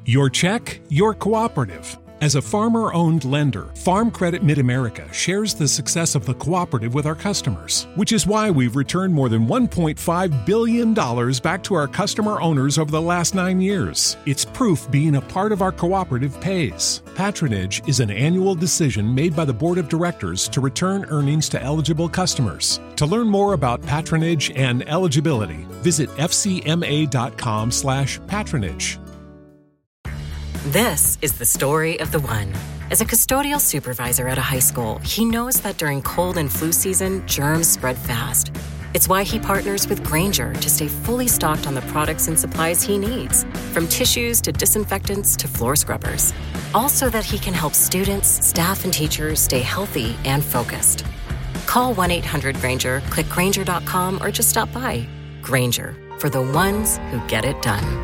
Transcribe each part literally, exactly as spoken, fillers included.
Your check, your cooperative. As a farmer-owned lender, Farm Credit Mid-America shares the success of the cooperative with our customers, which is why we've returned more than one point five billion dollars back to our customer owners over the last nine years. It's proof being a part of our cooperative pays. Patronage is an annual decision made by the Board of Directors to return earnings to eligible customers. To learn more about patronage and eligibility, visit fcma.com slash patronage. This is the story of the one. As a custodial supervisor at a high school, he knows that during cold and flu season, germs spread fast. It's why he partners with Grainger to stay fully stocked on the products and supplies he needs, from tissues to disinfectants to floor scrubbers. All so that he can help students, staff, and teachers stay healthy and focused. Call one eight hundred Grainger, click Grainger dot com, or just stop by. Grainger, for the ones who get it done.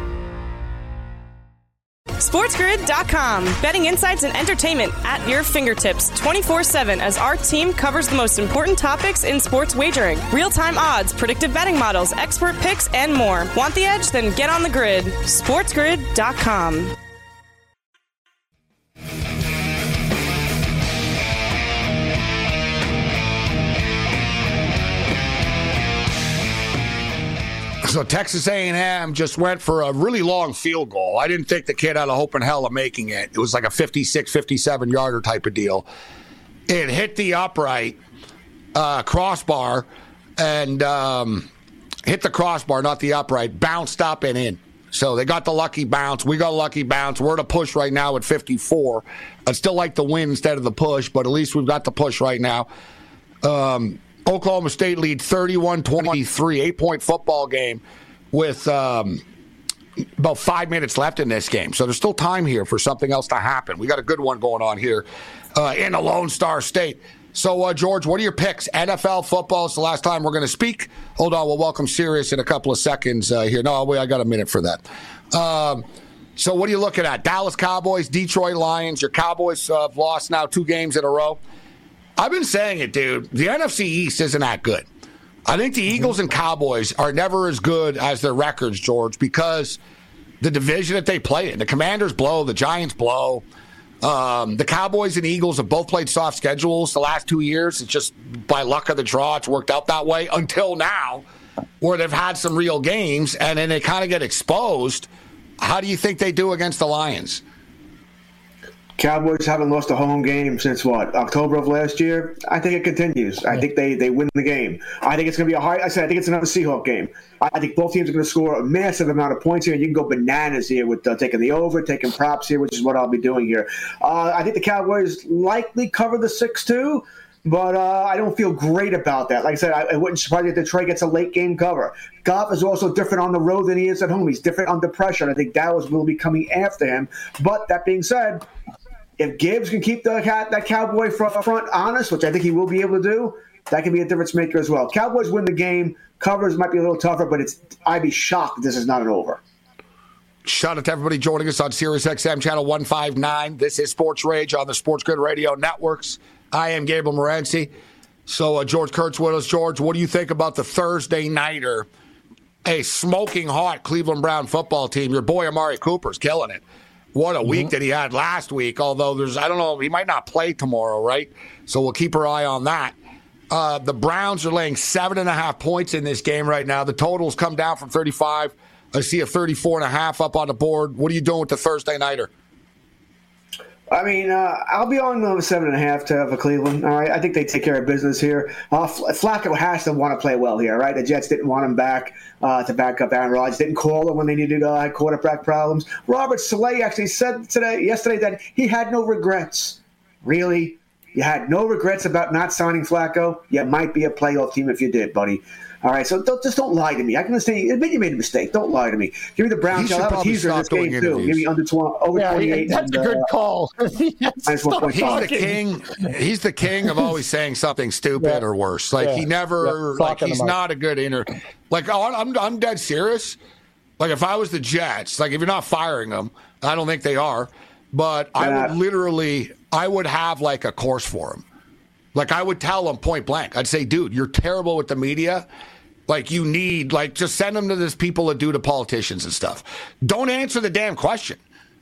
SportsGrid dot com. Betting insights and entertainment at your fingertips twenty-four seven as our team covers the most important topics in sports wagering. Real-time odds, predictive betting models, expert picks, and more. Want the edge? Then get on the grid. SportsGrid dot com. So Texas A and M just went for a really long field goal. I didn't think the kid had a hope in hell of making it. It was like a fifty-six, fifty-seven-yarder type of deal. It hit the upright uh, crossbar and um, hit the crossbar, not the upright, bounced up and in. So they got the lucky bounce. We got a lucky bounce. We're at a push right now at fifty-four. I'd still like the win instead of the push, but at least we've got the push right now. Um Oklahoma State lead thirty-one twenty-three, eight-point football game with um, about five minutes left in this game. So there's still time here for something else to happen. We got a good one going on here uh, in the Lone Star State. So, uh, George, what are your picks? N F L football is the last time we're going to speak. Hold on, we'll welcome Sirius in a couple of seconds uh, here. No, wait, I got a minute for that. Um, so what are you looking at? Dallas Cowboys, Detroit Lions. Your Cowboys uh, have lost now two games in a row. I've been saying it, dude. The N F C East isn't that good. I think the Eagles and Cowboys are never as good as their records, George, because the division that they play in. The Commanders blow, the Giants blow. Um, the Cowboys and Eagles have both played soft schedules the last two years. It's just by luck of the draw, it's worked out that way until now, where they've had some real games, and then they kind of get exposed. How do you think they do against the Lions? Cowboys haven't lost a home game since, what, October of last year? I think it continues. I think they, they win the game. I think it's going to be a high – I said I think it's another Seahawks game. I think both teams are going to score a massive amount of points here. You can go bananas here with uh, taking the over, taking props here, which is what I'll be doing here. Uh, I think the Cowboys likely cover the six two, but uh, I don't feel great about that. Like I said, I, it wouldn't surprise me if Detroit gets a late-game cover. Goff is also different on the road than he is at home. He's different under pressure, and I think Dallas will be coming after him. But that being said – if Gibbs can keep the, that Cowboy front honest, which I think he will be able to do, that can be a difference maker as well. Cowboys win the game. Covers might be a little tougher, but it's I'd be shocked if this is not an over. Shout out to everybody joining us on Sirius X M Channel one fifty-nine. This is Sports Rage on the Sports Grid Radio Networks. I am Gabriel Morency. So, uh, George Kurtz with us. George, what do you think about the Thursday nighter? A smoking hot Cleveland Brown football team. Your boy Amari Cooper's killing it. What a week mm-hmm. that he had last week, although there's, I don't know, he might not play tomorrow, right? So we'll keep our eye on that. Uh, the Browns are laying seven and a half points in this game right now. The totals come down from thirty-five. I see a thirty-four and a half up on the board. What are you doing with the Thursday nighter? I mean, uh, I'll be on the seven and a half to for Cleveland. All right, I think they take care of business here. Uh, Flacco has to want to play well here, right? The Jets didn't want him back uh, to back up Aaron Rodgers. Didn't call him when they needed uh, quarterback problems. Robert Saleh actually said today, yesterday, that he had no regrets. Really, you had no regrets about not signing Flacco. You might be a playoff team if you did, buddy. All right, so don't, just don't lie to me. I can understand. Admit you made a mistake. Don't lie to me. Give me the Browns. I'll have a teaser in this game too. Interviews. Give me under twenty, over yeah, twenty-eight. That's and, a good uh, call. He's the king. He's the king of always saying something stupid yeah. or worse. Like yeah. he never. Yeah. Like he's not a good inter. Like I'm, I'm dead serious. Like if I was the Jets, like if you're not firing them, I don't think they are. But yeah. I would literally, I would have like a course for him. Like I would tell him point blank. I'd say, dude, you're terrible with the media. Like, you need, like, just send them to these people that do to politicians and stuff. Don't answer the damn question.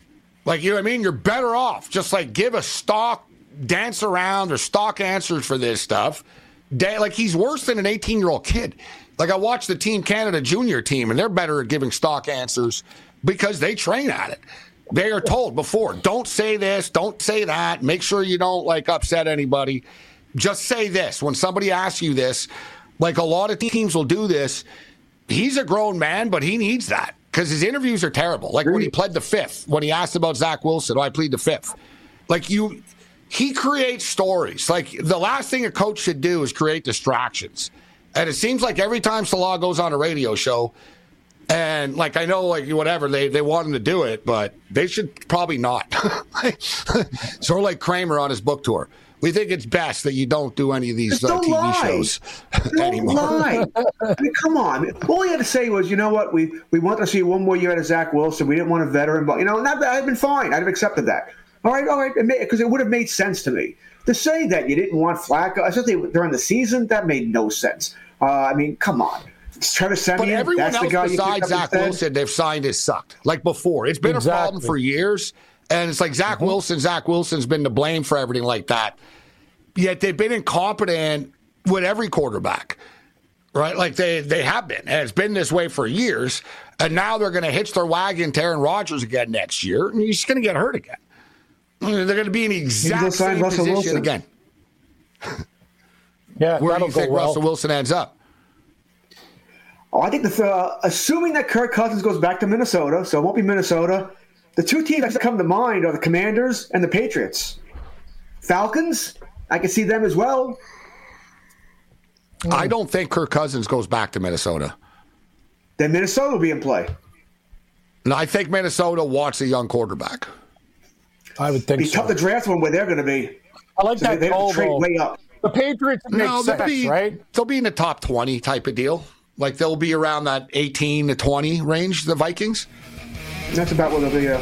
Like, you know what I mean? You're better off. Just like give a stock dance around or stock answers for this stuff. Da- like he's worse than an eighteen-year-old kid. Like I watched the Team Canada junior team, and they're better at giving stock answers because they train at it. They are told before, don't say this, don't say that. Make sure you don't like upset anybody. Just say this. When somebody asks you this, like a lot of teams will do this. He's a grown man, but he needs that because his interviews are terrible. Like when he pled the fifth, when he asked about Zach Wilson, oh, I plead the fifth. Like you, he creates stories. Like the last thing a coach should do is create distractions. And it seems like every time Salah goes on a radio show, and like I know, like whatever they they want him to do it, but they should probably not. Sort of like Kramer on his book tour. We think it's best that you don't do any of these uh, T V lie. shows don't anymore. Lie. I mean, come on. All he had to say was, you know what, we we want to see one more year out of Zach Wilson. We didn't want a veteran, but you know, not that I'd been fine. I'd have accepted that. All right, all right, because it, it would have made sense to me to say that you didn't want Flacco, especially during the season. That made no sense. Uh, I mean, come on. Trevor Siemian, but everyone that's else the guy besides Zach Wilson they've signed has sucked. Like before, it's been exactly. a problem for years, and it's like Zach mm-hmm. Wilson. Zach Wilson's been to blame for everything like that. Yet they've been incompetent with every quarterback, right? Like they, they have been. And it's been this way for years. And now they're going to hitch their wagon to Aaron Rodgers again next year. And he's going to get hurt again. They're going to be in the exact same Russell position Wilson. again. Yeah, Where do you think well. Russell Wilson ends up? Oh, I think the uh, assuming that Kirk Cousins goes back to Minnesota, so it won't be Minnesota. The two teams that come to mind are the Commanders and the Patriots. Falcons, I can see them as well. I don't think Kirk Cousins goes back to Minnesota. Then Minnesota will be in play. No, I think Minnesota wants a young quarterback. I would think It'd be so. tough to draft one where they're going to be. I like so that they have goal, to trade though. way up. The Patriots make no, sense, be, right? They'll be in the top twenty type of deal. Like they'll be around that eighteen to twenty range, the Vikings. That's about what they'll be. Uh...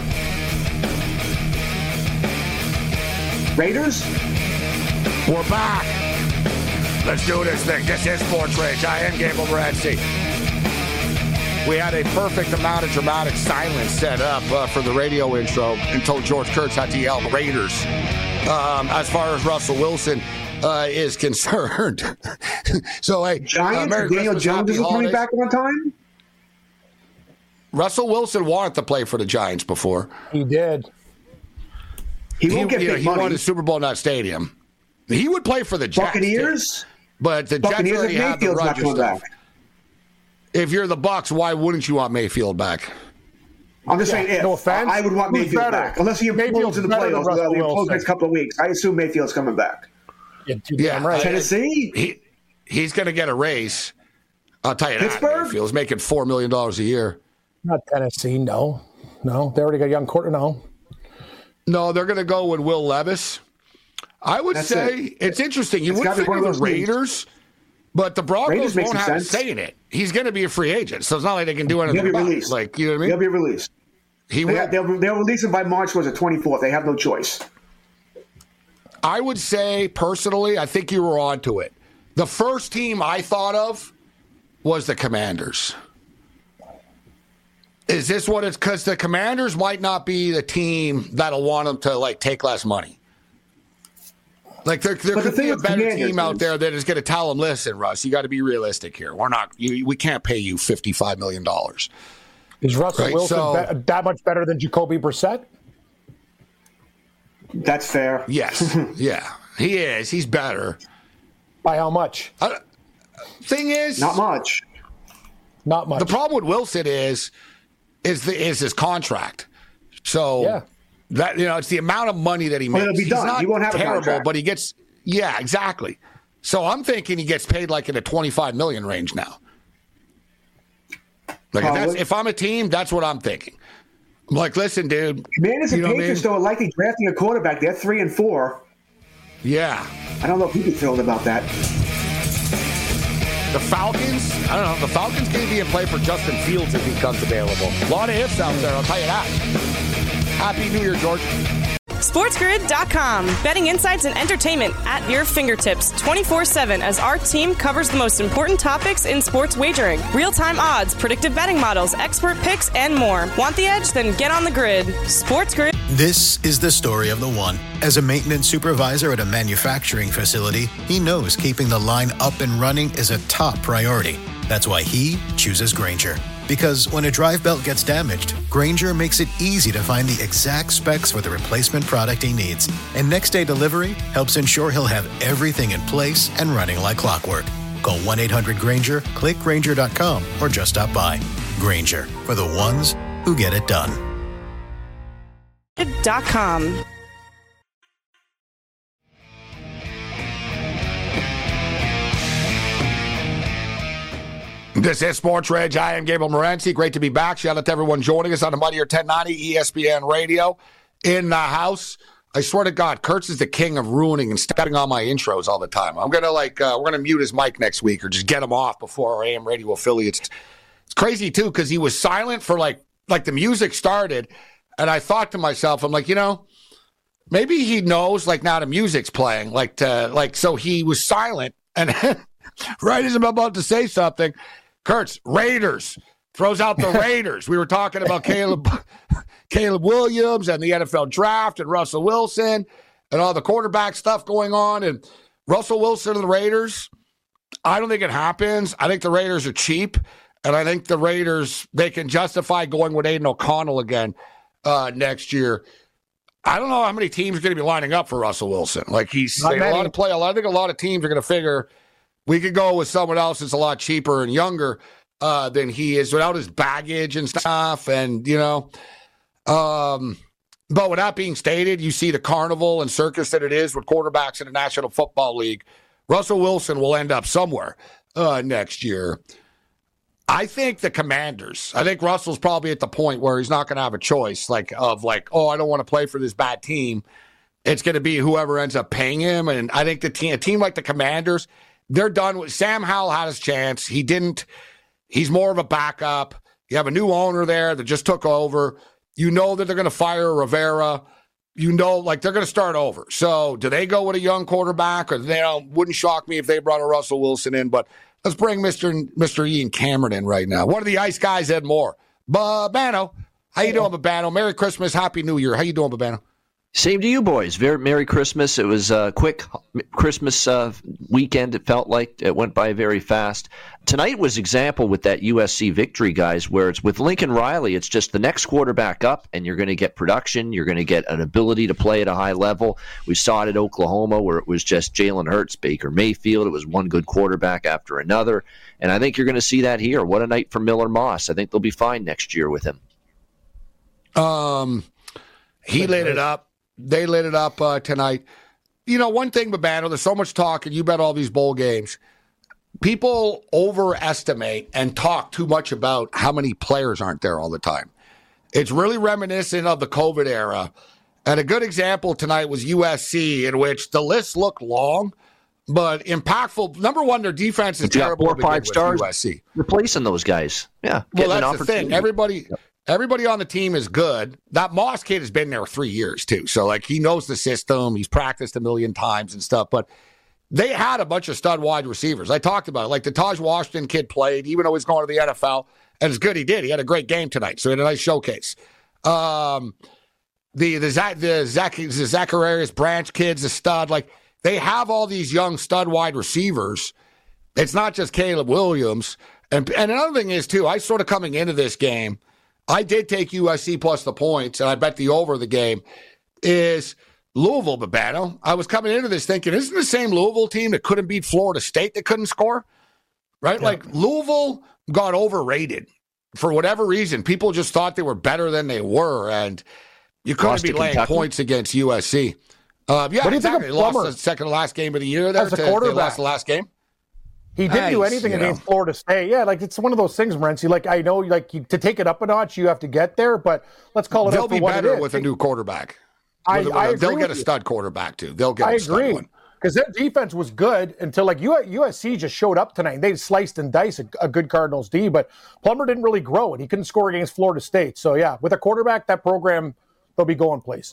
Raiders? We're back. Let's do this thing. This is Sports Rage. I am Gabe Morency. We had a perfect amount of dramatic silence set up uh, for the radio intro until George Kurtz had to yell Raiders. Um, as far as Russell Wilson uh, is concerned. so, hey, Giants, uh, Daniel Christmas, Jones is coming back one time? Russell Wilson wanted to play for the Giants before. He did. He won't he, get you know, big he money. won the Super Bowl in that stadium. He would play for the Jets. Buccaneers? Too. But the Buccaneers Jets already if have the Mayfield's not Rodgers coming stuff. back. If you're the Bucs, why wouldn't you want Mayfield back? I'm just Yeah, saying if. no offense. I would want Who's Mayfield better? back. Unless he improves Mayfield's in the better than playoffs Russell uh, the Wilson. next couple of weeks. I assume Mayfield's coming back. Yeah, Yeah, right. Tennessee? He, he's going to get a raise. I'll tell you Pittsburgh? that. Mayfield's making four million dollars a year. Not Tennessee, no. No, they already got a young quarter, no. No, they're going to go with Will Levis. I would That's say it. it's interesting. You It's wouldn't gotta be figure one of the those teams. Raiders, but the Broncos Raiders make won't some have sense. a say in it. He's going to be a free agent, so it's not like they can do anything He'll be about it. released. Like, you know what I They'll mean? be released. He They will. have, they'll, they'll release him by March, was it, twenty-fourth. They have no choice. I would say, personally, I think you were onto it. The first team I thought of was the Commanders. Is this what it's because the Commanders might not be the team that'll want them to like take less money? Like there, there But the could thing be a with better Commanders team out is- there that is going to tell them, "Listen, Russ, you got to be realistic here. We're not. You, we can't pay you fifty-five million dollars." Is Russell Right, Wilson so- be- that much better than Jacoby Brissett? That's fair. Yes, yeah, he is. He's better. By how much? Uh, thing is, Not much. Not much. the problem with Wilson is is the is his contract. So Yeah. that you know, it's the amount of money that he Well, makes. it'll be He's done. not He won't have a terrible, contract. but he gets yeah, exactly. So I'm thinking he gets paid like in the twenty-five million range now. Like if, that's, Probably. if I'm a team, that's what I'm thinking. I'm like, listen, dude. Commanders and you know what I Patriots, mean? though, are likely drafting a quarterback. They're three and four. Yeah. I don't know if he'd be thrilled about that. The Falcons, I don't know. The Falcons can be in play for Justin Fields if he comes available. A lot of ifs out there, I'll tell you that. Happy New Year, George. SportsGrid dot com. Betting insights and entertainment at your fingertips twenty-four seven as our team covers the most important topics in sports wagering. Real-time odds, predictive betting models, expert picks, and more. Want the edge? Then get on the grid. SportsGrid. This is the story of the one. As a maintenance supervisor at a manufacturing facility, he knows keeping the line up and running is a top priority. That's why he chooses Grainger. Because when a drive belt gets damaged, Grainger makes it easy to find the exact specs for the replacement product he needs. And next day delivery helps ensure he'll have everything in place and running like clockwork. Call one eight hundred Grainger, click Grainger dot com, or just stop by. Grainger, for the ones who get it done. Dot com. This is Sports Reg. I am Gabriel Morency. Great to be back. Shout out to everyone joining us on the Mightier ten ninety E S P N Radio in the house. I swear to God, Kurtz is the king of ruining and stepping on my intros all the time. I'm gonna like uh, we're gonna mute his mic next week or just get him off before our A M radio affiliates. It's crazy too because he was silent for like like the music started. And I thought to myself, I'm like, you know, maybe he knows, like, now the music's playing, like, to, like, so he was silent. And right as I'm about to say something, Kurtz, Raiders, throws out the Raiders. We were talking about Caleb, Caleb Williams and the N F L draft and Russell Wilson and all the quarterback stuff going on. And Russell Wilson and the Raiders, I don't think it happens. I think the Raiders are cheap. And I think the Raiders, they can justify going with Aiden O'Connell again. Uh, next year, I don't know how many teams are going to be lining up for Russell Wilson. Like he's a lot of play. I think a lot of teams are going to figure we could go with someone else that's a lot cheaper and younger uh, than he is without his baggage and stuff. And you know, um, but with that being stated, you see the carnival and circus that it is with quarterbacks in the National Football League. Russell Wilson will end up somewhere uh, next year. I think the Commanders, I think Russell's probably at the point where he's not going to have a choice, like, of like, oh, I don't want to play for this bad team. It's going to be whoever ends up paying him. And I think the team, a team like the Commanders, they're done with. Sam Howell had his chance. He didn't. He's more of a backup. You have a new owner there that just took over. You know that they're going to fire Rivera. You know, like, they're going to start over. So do they go with a young quarterback? Or they don't, wouldn't shock me if they brought a Russell Wilson in, but let's bring Mister Mister Ian Cameron in right now. One of the Ice Guys, Ed Moore. Babano. How you doing, Babano? Merry Christmas, Happy New Year. How you doing, Babano? Same to you, boys. Very Merry Christmas. It was a quick Christmas uh, weekend. It felt like it went by very fast. Tonight was example with that U S C victory, guys, where it's with Lincoln Riley. It's just the next quarterback up, and you're going to get production. You're going to get an ability to play at a high level. We saw it at Oklahoma where it was just Jalen Hurts, Baker Mayfield. It was one good quarterback after another. And I think you're going to see that here. What a night for Miller Moss. I think they'll be fine next year with him. Um, he lit it up. They lit it up uh, tonight. You know, one thing, Babano, there's so much talk, and you bet all these bowl games. People overestimate and talk too much about how many players aren't there all the time. It's really reminiscent of the COVID era. And a good example tonight was U S C, in which the list looked long, but impactful. Number one, their defense is But you got terrible. four or five with stars U S C. replacing those guys. Yeah. Well, getting an that's the thing. opportunity. Everybody, everybody on the team is good. That Moss kid has been there three years too, so like he knows the system. He's practiced a million times and stuff. But they had a bunch of stud wide receivers. I talked about it. Like the Taj Washington kid played, even though he's going to the N F L, and it's good he did. He had a great game tonight, so he had a nice showcase. Um, the the Zach the Zach the Zacharias Branch kid's a stud. Like they have all these young stud wide receivers. It's not just Caleb Williams. And and another thing is too, I sort of coming into this game, I did take U S C plus the points, and I bet the over the game is Louisville, Babano. I was coming into this thinking, isn't the same Louisville team that couldn't beat Florida State that couldn't score? Right? Yeah. Like Louisville got overrated for whatever reason. People just thought they were better than they were, and you couldn't Lost be laying Kentucky. points against U S C. Uh, yeah, what do you exactly. think of Plummer? Lost the second to last game of the year there. As a to, quarterback. They lost the last game. He didn't nice, do anything against know. Florida State. Yeah, like it's one of those things, Morency. Like I know, like you, to take it up a notch, you have to get there. But let's call it. They'll up be for what better it is. with a new quarterback. I, I agree They'll get a you. stud quarterback too. They'll get. I a agree stud one. Because their defense was good until like U S C just showed up tonight. They sliced and diced a, a good Cardinals D, but Plummer didn't really grow, and he couldn't score against Florida State. So yeah, with a quarterback, that program they'll be going places.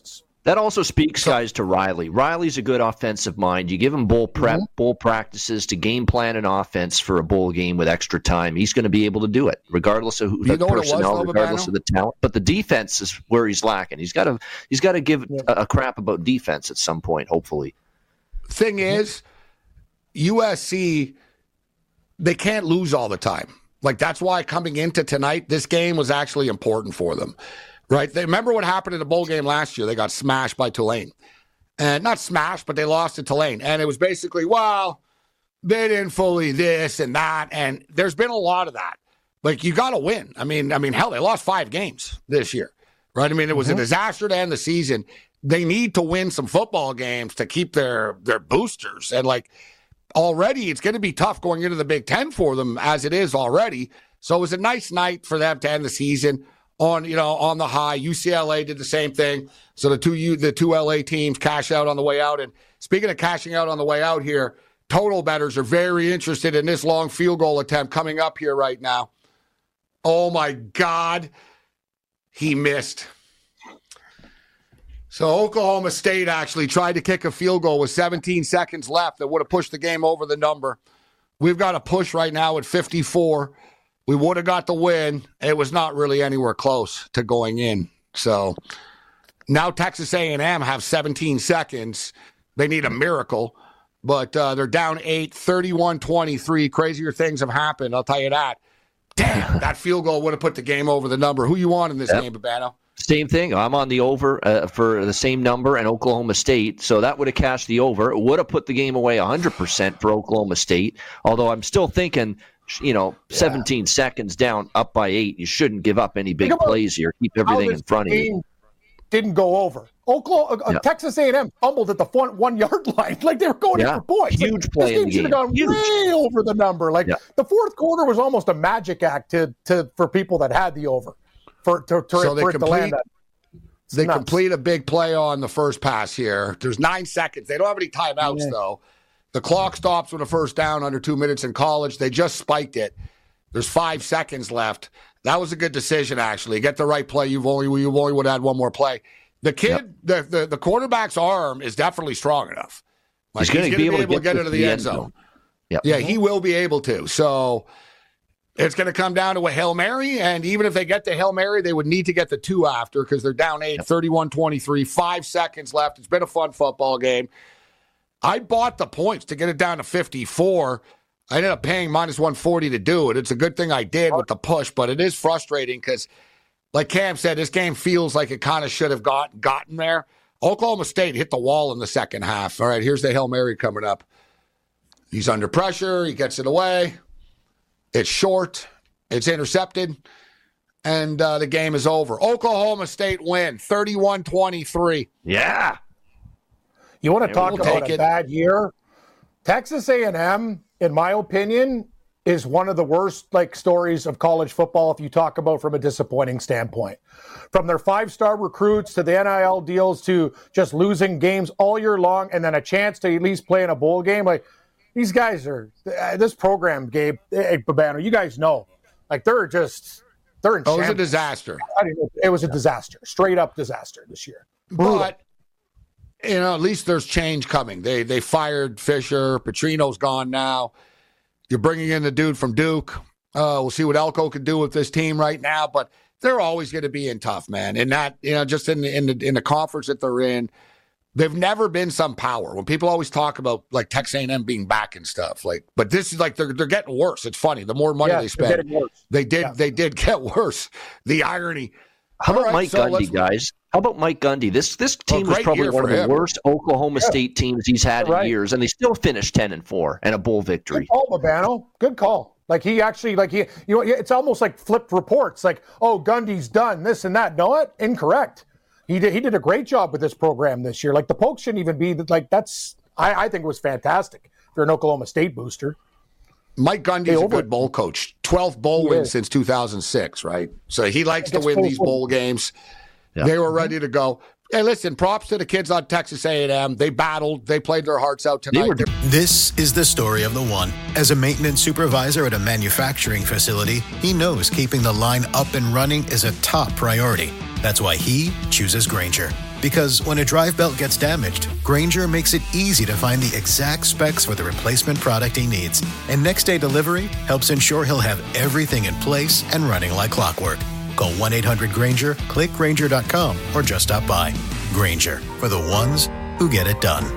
That also speaks, guys, to Riley. Riley's a good offensive mind. You give him bowl prep, mm-hmm. bowl practices to game plan an offense for a bowl game with extra time. He's going to be able to do it, regardless of who the personnel, regardless of the talent. But the defense is where he's lacking. He's got to he's got to give yeah. a, a crap about defense at some point, hopefully. Thing is, U S C, they can't lose all the time. Like, that's why coming into tonight, this game was actually important for them. Right? They remember what happened in the bowl game last year. They got smashed by Tulane. And not smashed, but they lost to Tulane. And it was basically, well, they didn't fully this and that. And there's been a lot of that. Like, you got to win. I mean, I mean, hell, they lost five games this year. Right? I mean, it was mm-hmm. a disaster to end the season. They need to win some football games to keep their their boosters. And, like, already it's going to be tough going into the Big Ten for them as it is already. So it was a nice night for them to end the season on, you know, on the high. U C L A did the same thing. So the two U, the two L A teams cash out on the way out. And speaking of cashing out on the way out here, total bettors are very interested in this long field goal attempt coming up here right now. Oh my God, he missed. So Oklahoma State actually tried to kick a field goal with seventeen seconds left that would have pushed the game over the number. We've got a push right now at fifty-four. We would have got the win. It was not really anywhere close to going in. So now Texas A and M have seventeen seconds. They need a miracle, but uh, they're down eight, thirty-one twenty-three. Crazier things have happened, I'll tell you that. Damn, that field goal would have put the game over the number. Who you want in this yep. game, Babano? Same thing. I'm on the over uh, for the same number and Oklahoma State. So that would have cashed the over. It would have put the game away one hundred percent for Oklahoma State. Although I'm still thinking, you know, yeah. seventeen seconds down, up by eight. You shouldn't give up any big plays here. Keep everything in front of you. Didn't go over. Oklahoma, uh, yeah. Texas A and M fumbled at the front one-yard line. Like, they were going yeah. in for points. Huge like, play this in game the game. should have gone Huge. way over the number. Like, yeah. the fourth quarter was almost a magic act to, to for people that had the over. For, to, to, so for it complete, to land at. They nuts. complete a big play on the first pass here. There's nine seconds. They don't have any timeouts, yeah. though. The clock stops with a first down under two minutes in college. They just spiked it. There's five seconds left. That was a good decision, actually. Get the right play. You've only you only would have had one more play. The kid, yep. the, the the quarterback's arm is definitely strong enough. Like, he's going to be able, able to get, get into the end zone. zone. Yep. Yeah, he will be able to. So it's going to come down to a Hail Mary, and even if they get the Hail Mary, they would need to get the two after because they're down eight, thirty-one twenty-three, five seconds left. It's been a fun football game. I bought the points to get it down to fifty-four. I ended up paying minus one forty to do it. It's a good thing I did with the push, but it is frustrating because, like Cam said, this game feels like it kind of should have got, gotten there. Oklahoma State hit the wall in the second half. All right, here's the Hail Mary coming up. He's under pressure. He gets it away. It's short. It's intercepted. And uh, the game is over. Oklahoma State win, thirty-one twenty-three. Yeah. You want to talk we'll about a it. bad year? Texas A and M, in my opinion, is one of the worst like stories of college football if you talk about from a disappointing standpoint. From their five-star recruits to the N I L deals to just losing games all year long and then a chance to at least play in a bowl game. Like, these guys are – this program, Gabe, hey, Babano, you guys know. Like, they're just – they're in Oh, it was a disaster. I didn't know. It was a disaster. Straight-up disaster this year. Brutal. But, you know, at least there's change coming. They they fired Fisher. Petrino's gone now. You're bringing in the dude from Duke. Uh, we'll see what Elko can do with this team right now. But they're always going to be in tough, man. And that, you know, just in the, in the in the conference that they're in, they've never been some power. When people always talk about like Texas A and M being back and stuff, like, but this is like they're they're getting worse. It's funny. The more money yeah, they spend, they did yeah. they did get worse. The irony. How about right, Mike so Gundy, guys? How about Mike Gundy? This this team well, was probably one of the him. worst Oklahoma yeah. State teams he's had right. in years, and they still finished ten and four and a bowl victory. Good call, Babano. Good call. Like, he actually, like, he, you know, it's almost like flipped reports. Like, oh, Gundy's done this and that. No, what? Incorrect. He did. He did a great job with this program this year. Like, the Pokes shouldn't even be like. That's. I, I think it was fantastic for an Oklahoma State booster. Mike Gundy's a good bowl coach. twelve bowl he wins is. since two thousand six, right? So he likes to win these bowl games. Yeah. They were ready to go. Hey, listen, props to the kids on Texas A and M. They battled. They played their hearts out tonight. Were... This is the story of the one. As a maintenance supervisor at a manufacturing facility, he knows keeping the line up and running is a top priority. That's why he chooses Grainger. Because when a drive belt gets damaged, Grainger makes it easy to find the exact specs for the replacement product he needs. And next-day delivery helps ensure he'll have everything in place and running like clockwork. Call one eight hundred Grainger, click Grainger dot com, or just stop by. Grainger, for the ones who get it done.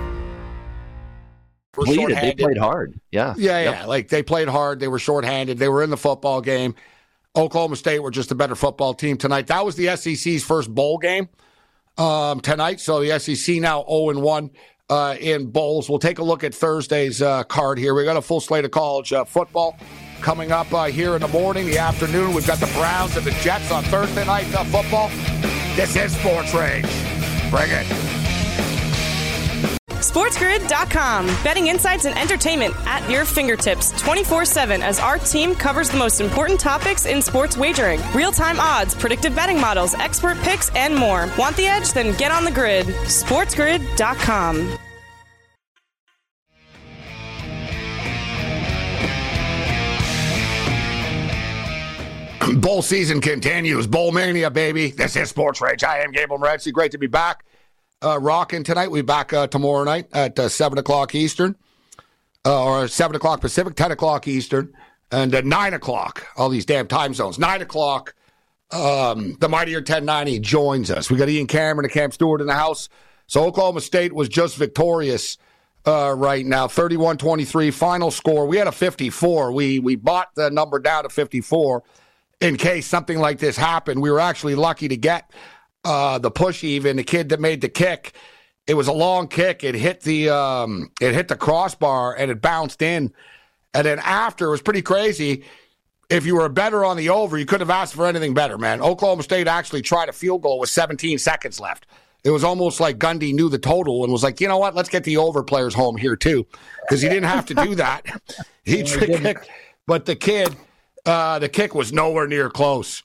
They played hard. Yeah. Yeah, yeah. Yep. Like, they played hard. They were shorthanded. They were in the football game. Oklahoma State were just a better football team tonight. That was the S E C's first bowl game um, tonight. So the S E C now oh and one uh, in bowls. We'll take a look at Thursday's uh, card here. We got a full slate of college uh, football coming up uh, here in the morning, the afternoon. We've got the Browns and the Jets on Thursday night uh, football. This is Sports Rage. Bring it. SportsGrid dot com. Betting insights and entertainment at your fingertips twenty-four seven as our team covers the most important topics in sports wagering. Real-time odds, predictive betting models, expert picks, and more. Want the edge? Then get on the grid. SportsGrid dot com. Bowl season continues. Bowl mania, baby. This is Sports Rage. I am Gable Morency. Great to be back. Uh, rocking tonight. We'll be back uh, tomorrow night at uh, seven o'clock Eastern, uh, or seven o'clock Pacific, ten o'clock Eastern, and at nine o'clock, all these damn time zones, nine o'clock, um, the Mightier ten ninety joins us. We got Ian Cameron and Cam Stewart in the house. So Oklahoma State was just victorious uh, right now, thirty-one twenty-three, final score. We had a fifty-four. We, we bought the number down to fifty-four in case something like this happened. We were actually lucky to get Uh, the push even, the kid that made the kick. It was a long kick. It hit the um, it hit the crossbar and it bounced in. And then after, it was pretty crazy. If you were a better on the over, you couldn't have asked for anything better, man. Oklahoma State actually tried a field goal with seventeen seconds left. It was almost like Gundy knew the total and was like, you know what, let's get the over players home here too. Because he didn't have to do that. He kicked, but the kid, uh, the kick was nowhere near close.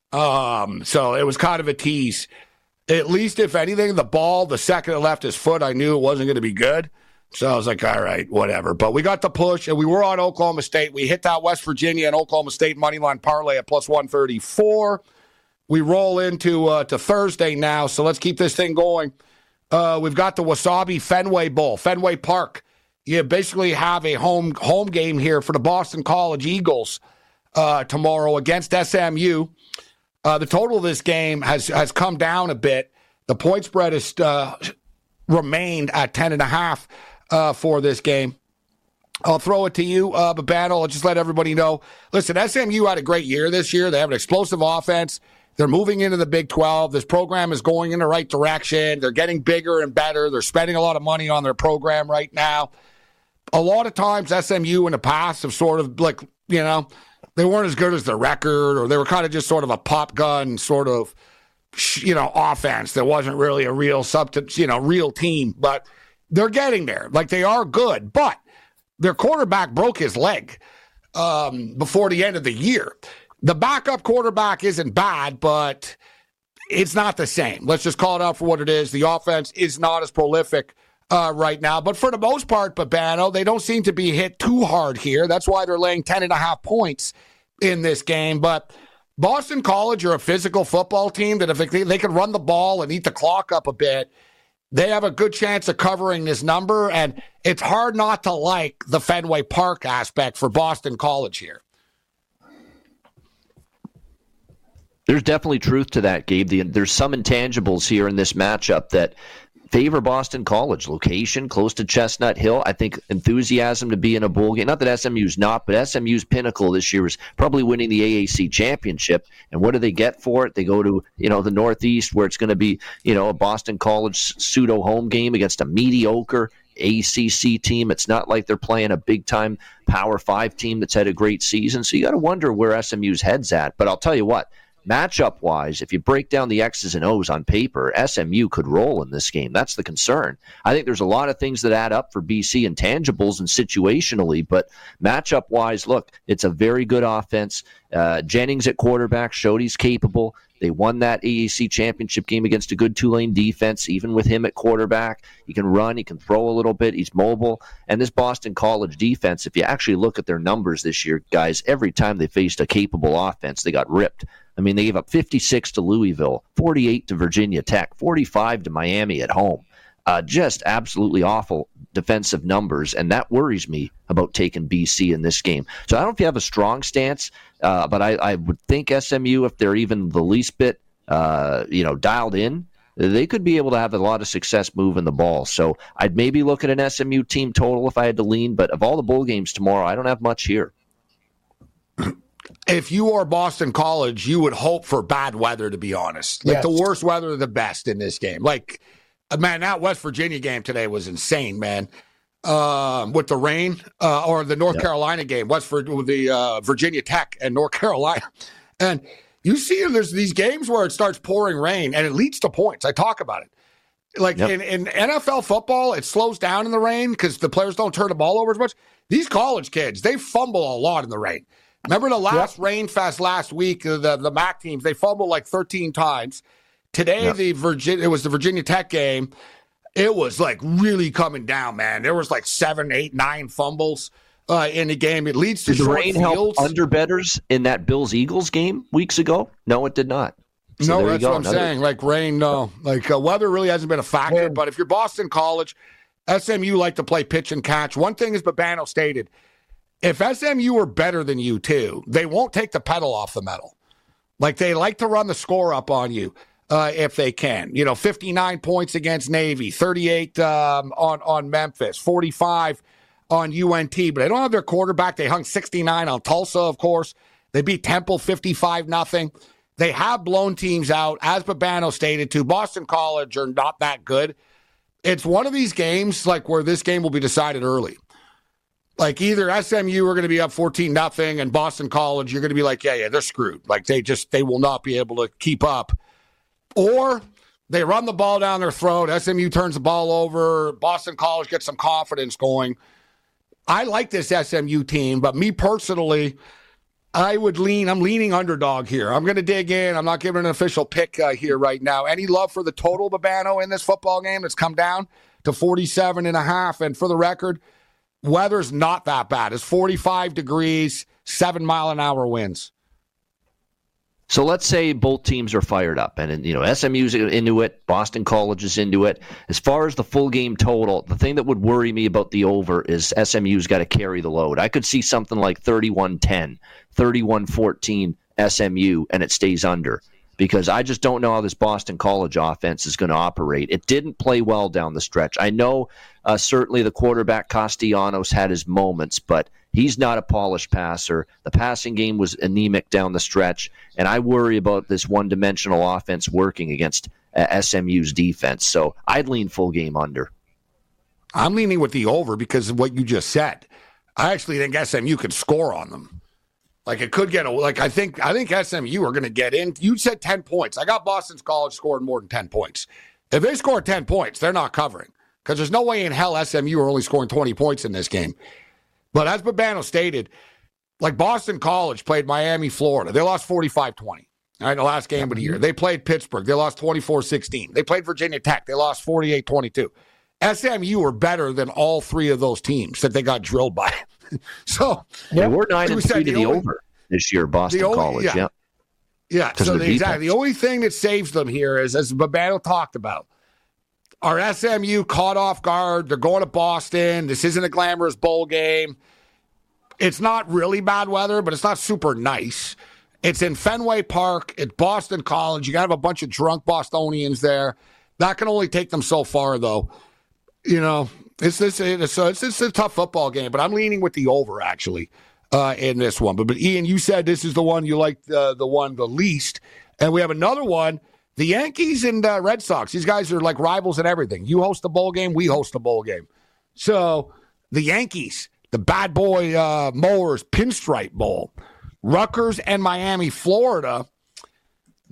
Um, so it was kind of a tease. At least, if anything, the ball, the second it left his foot, I knew it wasn't going to be good. So I was like, all right, whatever. But we got the push, and we were on Oklahoma State. We hit that West Virginia and Oklahoma State moneyline parlay at plus one thirty-four. We roll into uh, to Thursday now, so let's keep this thing going. Uh, we've got the Wasabi Fenway Bowl, Fenway Park. You basically have a home home game here for the Boston College Eagles uh, tomorrow against S M U. Uh, the total of this game has, has come down a bit. The point spread has uh, remained at ten and a half uh, for this game. I'll throw it to you, uh, Babano. I'll just let everybody know. Listen, S M U had a great year this year. They have an explosive offense. They're moving into the Big twelve. This program is going in the right direction. They're getting bigger and better. They're spending a lot of money on their program right now. A lot of times, S M U in the past have sort of, like, you know, they weren't as good as their record, or they were kind of just sort of a pop gun sort of, you know, offense that wasn't really a real substance, you know, real team. But they're getting there. Like, they are good. But their quarterback broke his leg um, before the end of the year. The backup quarterback isn't bad, but it's not the same. Let's just call it out for what it is. The offense is not as prolific Uh, right now. But for the most part, Babano, they don't seem to be hit too hard here. That's why they're laying ten and a half points in this game. But Boston College are a physical football team that if they, they can run the ball and eat the clock up a bit, they have a good chance of covering this number. And it's hard not to like the Fenway Park aspect for Boston College here. There's definitely truth to that, Gabe. The, there's some intangibles here in this matchup that favor Boston College. Location, close to Chestnut Hill. I think enthusiasm to be in a bowl game. Not that S M U's not, but S M U's pinnacle this year is probably winning the A A C championship. And what do they get for it? They go to, you know, the Northeast, where it's going to be, you know, a Boston College pseudo home game against a mediocre A C C team. It's not like they're playing a big-time Power Five team that's had a great season. So you got to wonder where S M U's head's at. But I'll tell you what, matchup-wise, if you break down the X's and O's on paper, S M U could roll in this game. That's the concern. I think there's a lot of things that add up for B C, intangibles and situationally, but matchup-wise, look, it's a very good offense. Uh, Jennings at quarterback showed he's capable. They won that A A C championship game against a good Tulane defense, even with him at quarterback. He can run, he can throw a little bit, he's mobile. And this Boston College defense, if you actually look at their numbers this year, guys, every time they faced a capable offense, they got ripped. I mean, they gave up fifty-six to Louisville, forty-eight to Virginia Tech, forty-five to Miami at home. Uh, just absolutely awful defensive numbers, and that worries me about taking B C in this game. So I don't know if you have a strong stance, uh, but I, I would think S M U, if they're even the least bit uh, you know, dialed in, they could be able to have a lot of success moving the ball. So I'd maybe look at an S M U team total if I had to lean, but of all the bowl games tomorrow, I don't have much here. If you are Boston College, you would hope for bad weather, to be honest. Like yes. The worst weather, the best in this game. Like, man, that West Virginia game today was insane, man. Uh, with the rain, uh, or the North yep. Carolina game, West for the uh, Virginia Tech and North Carolina, and you see there's these games where it starts pouring rain and it leads to points. I talk about it. Like yep. in, in N F L football, it slows down in the rain because the players don't turn the ball over as much. These college kids, they fumble a lot in the rain. Remember the last yep. rain fest last week, the the M A C teams, they fumbled like thirteen times. Today, yep. the Virginia, it was the Virginia Tech game. It was like really coming down, man. There was like seven, eight, nine fumbles uh, in the game. It leads to did short the rain fields. Help underbettors in that Bills-Eagles game weeks ago? No, it did not. So no, that's what I'm Another... saying. Like rain, no. Like uh, weather really hasn't been a factor. But if you're Boston College, S M U like to play pitch and catch. One thing is Babano stated, if S M U are better than you too, they won't take the pedal off the metal. Like they like to run the score up on you. Uh, if they can. You know, fifty-nine points against Navy, thirty-eight um, on, on Memphis, forty-five on U N T, but they don't have their quarterback. They hung sixty-nine on Tulsa, of course. They beat Temple fifty-five nothing. They have blown teams out. As Babano stated, too, Boston College are not that good. It's one of these games like where this game will be decided early. Like either S M U are going to be up fourteen nothing and Boston College, you're going to be like, yeah, yeah, they're screwed. Like they just, they will not be able to keep up. Or they run the ball down their throat. S M U turns the ball over. Boston College gets some confidence going. I like this S M U team, but me personally, I would lean. I'm leaning underdog here. I'm going to dig in. I'm not giving an official pick uh, here right now. Any love for the total, Babano, in this football game? It's come down to forty-seven and a half. And for the record, weather's not that bad. It's forty-five degrees, seven mile an hour winds. So let's say both teams are fired up, and you know S M U's into it, Boston College is into it. As far as the full game total, the thing that would worry me about the over is S M U's got to carry the load. I could see something like thirty-one ten, thirty-one fourteen S M U, and it stays under, because I just don't know how this Boston College offense is going to operate. It didn't play well down the stretch. I know uh, certainly the quarterback Castellanos had his moments, but he's not a polished passer. The passing game was anemic down the stretch, and I worry about this one-dimensional offense working against uh, S M U's defense. So I'd lean full game under. I'm leaning with the over because of what you just said. I actually think S M U could score on them. Like it could get a like I think I think S M U are going to get in. You said ten points. I got Boston College scoring more than ten points. If they score ten points, they're not covering because there's no way in hell S M U are only scoring twenty points in this game. But as Babano stated, like Boston College played Miami, Florida. They lost forty-five twenty. All right, the last game of the year. They played Pittsburgh. They lost twenty-four sixteen. They played Virginia Tech. They lost forty-eight twenty-two. S M U are better than all three of those teams that they got drilled by. so yeah, we're nine and three to the, the only, over this year, Boston only, College. Yeah, yeah. yeah. So the, exactly the only thing that saves them here is, as Babano talked about, are S M U caught off guard. They're going to Boston. This isn't a glamorous bowl game. It's not really bad weather, but it's not super nice. It's in Fenway Park. It's Boston College. You got to have a bunch of drunk Bostonians there. That can only take them so far, though. You know, it's this. It's, it's, it's a tough football game, but I'm leaning with the over actually uh, in this one. But but Ian, you said this is the one you like uh, the one the least, and we have another one. The Yankees and uh, Red Sox. These guys are like rivals in everything. You host a bowl game, we host a bowl game. So the Yankees, the bad boy uh, mowers pinstripe bowl, Rutgers and Miami, Florida.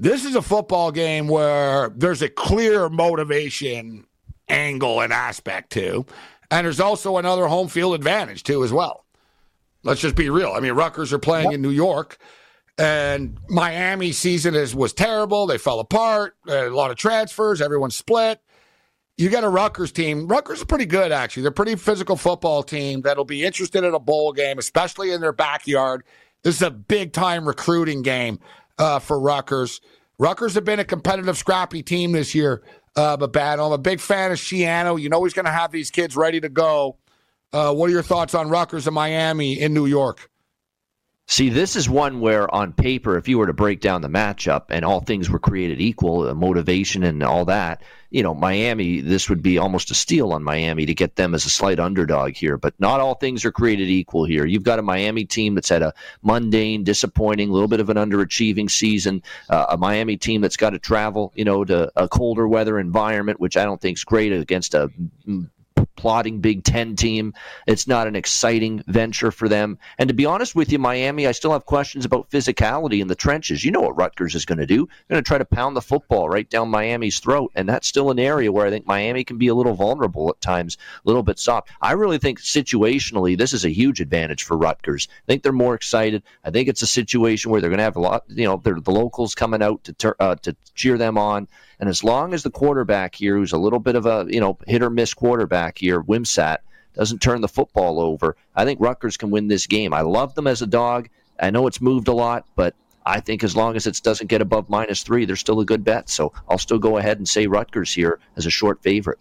This is a football game where there's a clear motivation angle and aspect to, and there's also another home field advantage too as well. Let's just be real. I mean, Rutgers are playing yep. in New York, and Miami season is was terrible. They fell apart. A lot of transfers. Everyone split. You got a Rutgers team. Rutgers is pretty good, actually. They're a pretty physical football team that'll be interested in a bowl game, especially in their backyard. This is a big-time recruiting game uh, for Rutgers. Rutgers have been a competitive, scrappy team this year, uh, but bad. I'm a big fan of Schiano. You know he's going to have these kids ready to go. Uh, what are your thoughts on Rutgers and Miami in New York? See, this is one where on paper, if you were to break down the matchup and all things were created equal, the motivation and all that, you know, Miami, this would be almost a steal on Miami to get them as a slight underdog here. But not all things are created equal here. You've got a Miami team that's had a mundane, disappointing, a little bit of an underachieving season, uh, a Miami team that's got to travel, you know, to a colder weather environment, which I don't think is great against a plotting Big Ten team. It's not an exciting venture for them. And to be honest with you, Miami, I still have questions about physicality in the trenches. You know what Rutgers is going to do. They're going to try to pound the football right down Miami's throat, and that's still an area where I think Miami can be a little vulnerable at times, a little bit soft. I really think situationally this is a huge advantage for Rutgers. I think they're more excited. I think it's a situation where they're going to have a lot, you know, the locals coming out to ter- uh, to cheer them on. And as long as the quarterback here, who's a little bit of a, you know, hit or miss quarterback here, Wimsatt, doesn't turn the football over, I think Rutgers can win this game. I love them as a dog. I know it's moved a lot, but I think as long as it doesn't get above minus three, they're still a good bet. So I'll still go ahead and say Rutgers here as a short favorite.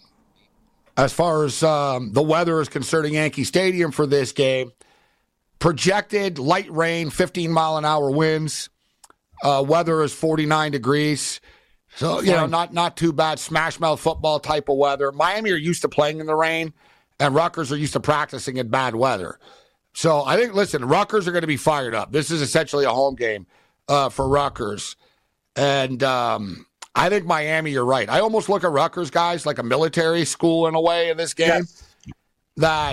As far as um, the weather is concerned, Yankee Stadium for this game, projected light rain, fifteen mile an hour winds. Uh, weather is forty-nine degrees. So, you know, not not too bad. Smash mouth football type of weather. Miami are used to playing in the rain, and Rutgers are used to practicing in bad weather. So I think, listen, Rutgers are going to be fired up. This is essentially a home game uh, for Rutgers. And um, I think Miami, you're right. I almost look at Rutgers, guys, like a military school in a way in this game. Yes. That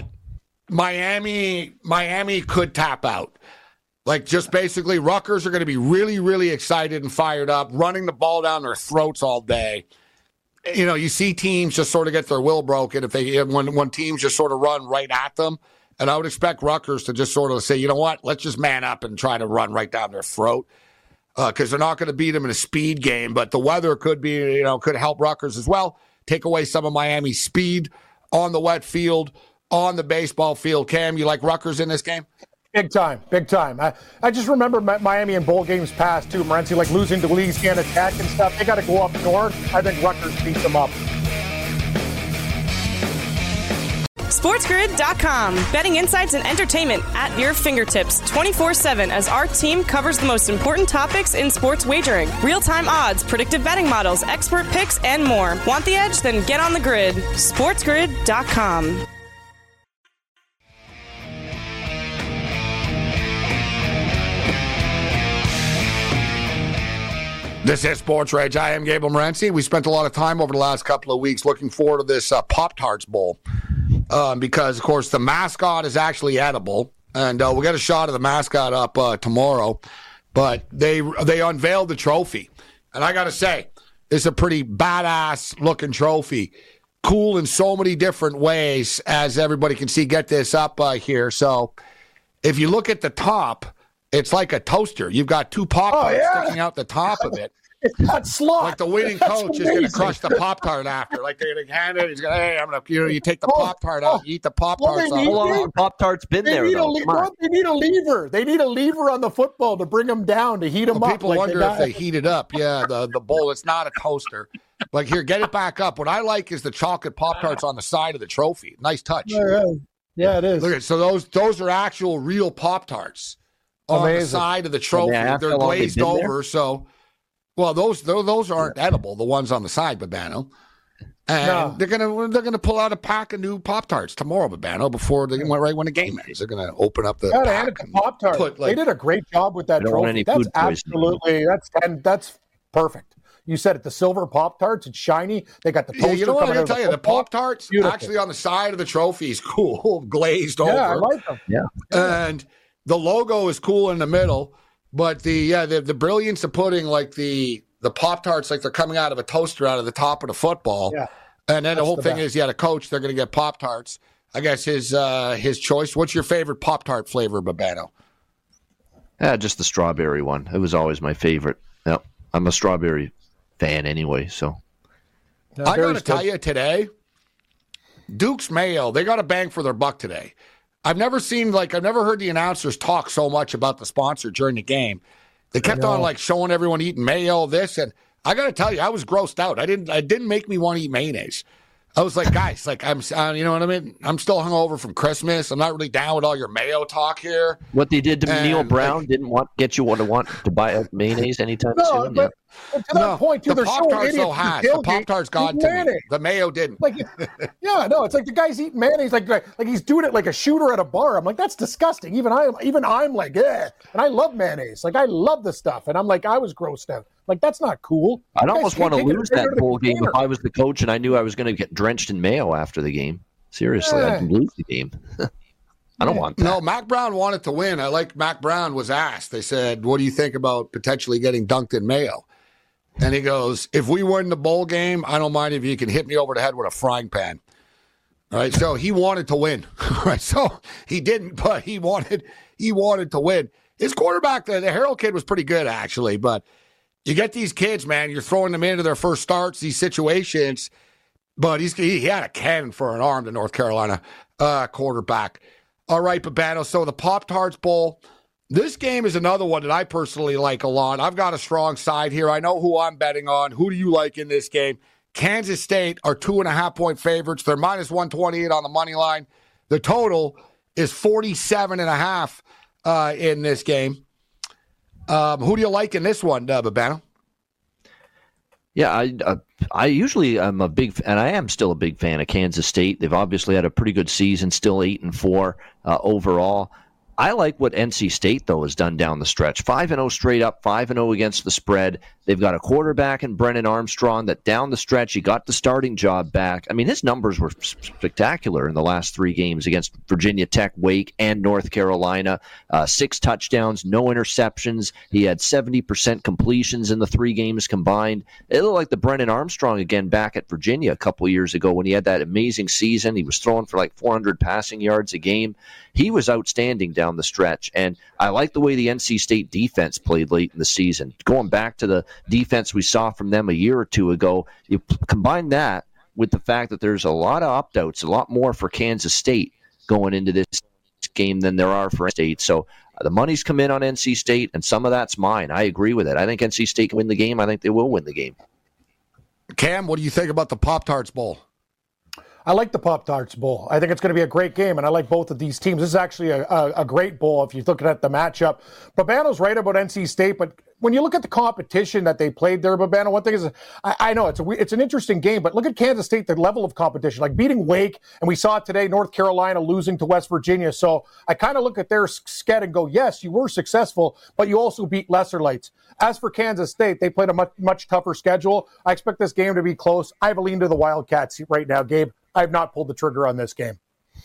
Miami, Miami could tap out. Like, just basically, Rutgers are going to be really, really excited and fired up, running the ball down their throats all day. You know, you see teams just sort of get their will broken if they when when teams just sort of run right at them. And I would expect Rutgers to just sort of say, you know what, let's just man up and try to run right down their throat because uh, they're not going to beat them in a speed game. But the weather could be, you know, could help Rutgers as well. Take away some of Miami's speed on the wet field, on the baseball field. Cam, you like Rutgers in this game? Big time, big time. I, I just remember Miami in bowl games past, too, Morency, like losing to Louisiana Tech and stuff. They got to go up north. I think Rutgers beats them up. SportsGrid dot com. Betting insights and entertainment at your fingertips twenty-four seven as our team covers the most important topics in sports wagering. Real-time odds, predictive betting models, expert picks, and more. Want the edge? Then get on the grid. SportsGrid dot com. This is Sports Rage. I am Gabriel Morency. We spent a lot of time over the last couple of weeks looking forward to this uh, Pop-Tarts Bowl um, because, of course, the mascot is actually edible, and uh, we'll get a shot of the mascot up uh, tomorrow. But they they unveiled the trophy, and I got to say, it's a pretty badass-looking trophy. Cool in so many different ways, as everybody can see. Get this up uh, here. So if you look at the top, it's like a toaster. You've got two Pop-Tarts oh, yeah. sticking out the top of it. It's got slot. Like the winning That's coach amazing. is going to crush the Pop-Tart after. Like they're going to hand it. He's going to, hey, I'm going to, you know, you take the oh, Pop-Tart out, you eat the Pop-Tarts well, off. How long Pop-Tart's been they there, need though? A, le- they need a lever. They need a lever on the football to bring them down, to heat them well, up. People like wonder they if they heat it up. Yeah, the, the bowl. It's not a toaster. Like, here, get it back up. What I like is the chocolate Pop-Tarts on the side of the trophy. Nice touch. Yeah, yeah. yeah it is. Look at So those those are actual real Pop-Tarts on Amazing. the side of the trophy. Yeah, they're glazed over, there? so... Well, those those aren't edible. The ones on the side, Babano, and no. they're gonna they're gonna pull out a pack of new Pop-Tarts tomorrow, Babano, before they went right when the game ends. They're gonna open up the pack Pop-Tarts. Like, they did a great job with that trophy. That's absolutely that's and that's perfect. You said it. The silver Pop-Tarts. It's shiny. They got the toaster. Yeah, you know what I'm gonna tell you? The Pop-Tarts Beautiful. actually on the side of the trophy is cool, glazed over. Yeah, I like them. Yeah, and the logo is cool in the middle. But the yeah the, the brilliance of putting like the the Pop-Tarts like they're coming out of a toaster out of the top of the football. Yeah. And then the whole the thing best. is, yeah, the coach, they're going to get Pop-Tarts. I guess his uh, his choice. What's your favorite Pop-Tart flavor, Babano? Yeah, just the strawberry one. It was always my favorite. Yep. I'm a strawberry fan anyway, so. No, I got to good. tell you today, Duke's Mayo, they got a bang for their buck today. I've never seen, like, I've never heard the announcers talk so much about the sponsor during the game. They kept on, like, showing everyone eating mayo, this, and I got to tell you, I was grossed out. I didn't, it didn't make me want to eat mayonnaise. I was like, guys, like, I'm, uh, you know what I mean? I'm still hungover from Christmas. I'm not really down with all your mayo talk here. What they did to And, Neil Brown like- didn't want get you want to want to buy mayonnaise anytime No, soon. but, but to that No, point, too, the they're showing Pop-Tarts, idiots though, who has. The tailgate Pop-Tarts got eating to me. mayonnaise. The mayo didn't. Like, yeah, no, it's like the guy's eating mayonnaise, like like he's doing it like a shooter at a bar. I'm like, that's disgusting. Even I, even I'm like, yeah. And I love mayonnaise. Like, I love the stuff. And I'm like, I was grossed out. Like, that's not cool. I'd You guys almost want to can't take it lose right that out of the bowl game container. if I was the coach and I knew I was going to get drenched in mayo after the game. Seriously, Yeah. I'd lose the game. I don't want that. No, Mac Brown wanted to win. I like Mac Brown was asked. They said, what do you think about potentially getting dunked in mayo? And he goes, if we win the bowl game, I don't mind if you can hit me over the head with a frying pan. All right, so he wanted to win. Right, so he didn't, but he wanted he wanted to win. His quarterback, the, the Harrell kid, was pretty good, actually. But you get these kids, man, you're throwing them into their first starts, these situations. But he's he, he had a cannon for an arm, the North Carolina uh, quarterback. All right, Babano, so the Pop-Tarts Bowl. This game is another one that I personally like a lot. I've got a strong side here. I know who I'm betting on. Who do you like in this game? Kansas State are two and a half point favorites. They're minus one twenty-eight on the money line. The total is forty-seven and a half uh, in this game. Um, who do you like in this one, uh, Babano? Yeah, I uh, I usually am a big, and I am still a big fan of Kansas State. They've obviously had a pretty good season, still eight and four uh, overall. I like what N C State, though, has done down the stretch. five and oh straight up, five and oh against the spread. They've got a quarterback in Brennan Armstrong that down the stretch, he got the starting job back. I mean, his numbers were spectacular in the last three games against Virginia Tech, Wake, and North Carolina. Uh, six touchdowns, no interceptions. He had seventy percent completions in the three games combined. It looked like the Brennan Armstrong again back at Virginia a couple years ago when he had that amazing season. He was throwing for like four hundred passing yards a game. He was outstanding down the stretch, and I like the way the N C State defense played late in the season. Going back to the defense we saw from them a year or two ago, you p- combine that with the fact that there's a lot of opt-outs, a lot more for Kansas State going into this game than there are for N C State. So uh, the money's come in on N C State, and some of that's mine. I agree with it. I think N C State can win the game. I think they will win the game. Cam, what do you think about the Pop-Tarts Bowl? I like the Pop-Tarts Bowl. I think it's going to be a great game, and I like both of these teams. This is actually a, a, a great bowl if you're looking at the matchup. Babano's right about N C State, but when you look at the competition that they played there, Babano, one thing is, I, I know it's a, it's an interesting game, but look at Kansas State, the level of competition, like beating Wake, and we saw it today, North Carolina losing to West Virginia. So I kind of look at their sked and go, yes, you were successful, but you also beat lesser lights. As for Kansas State, they played a much, much tougher schedule. I expect this game to be close. I have a lean to the Wildcats right now, Gabe. I have not pulled the trigger on this game.